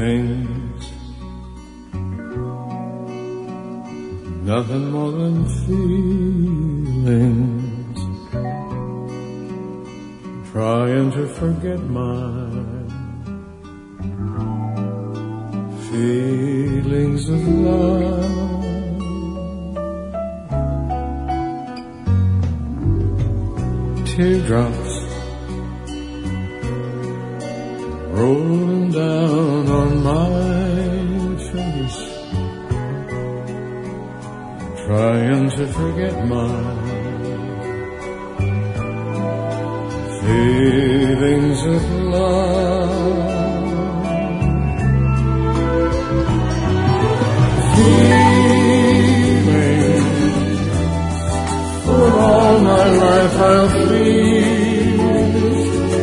feelings, nothing more than feelings, trying to forget my feelings of love. Teardrops rolling down on my face, trying to forget my feelings of love. Feeling for all my life I'll feel.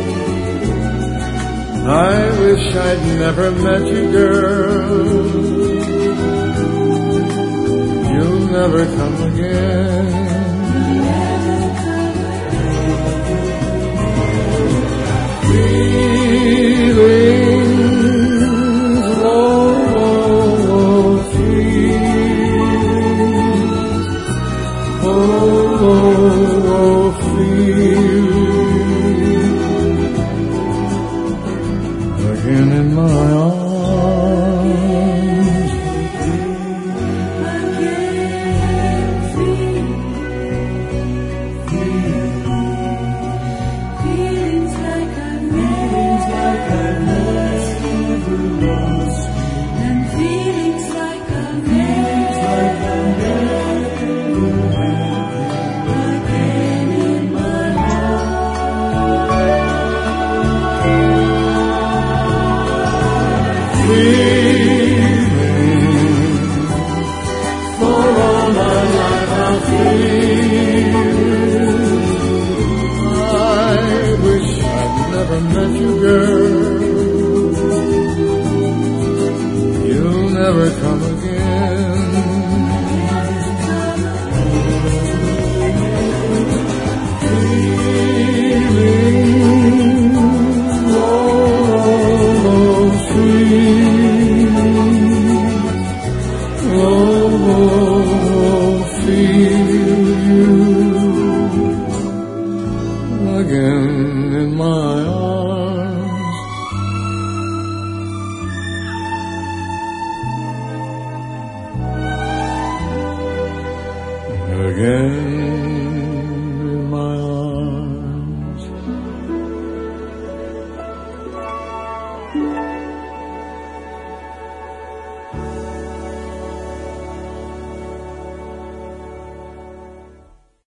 I wish I'd never met you, girl. You'll never come again. Feelings, oh, feelings, oh, feelings, again in my arms. Met you, girl, you'll never come again. Feeling, oh, sweet, oh, feel you again in my arms. Again